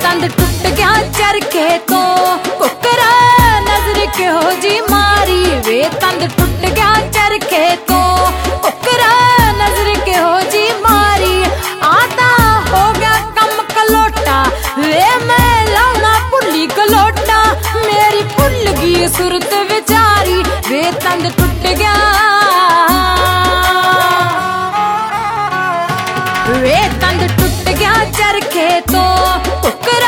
तंद टूट गया चरखे तो कुकरा नजर के हो जी मारी वे तंद टूट गया चरखे तो कुकरा नजर के हो जी मारी आता हो गया कम कलोटा वे मैं लाना पुली कलोटा मेरी पुल की सुरत विचारी वे तंद टूट गया वे तंद टूट गया चरखे तो कुकरा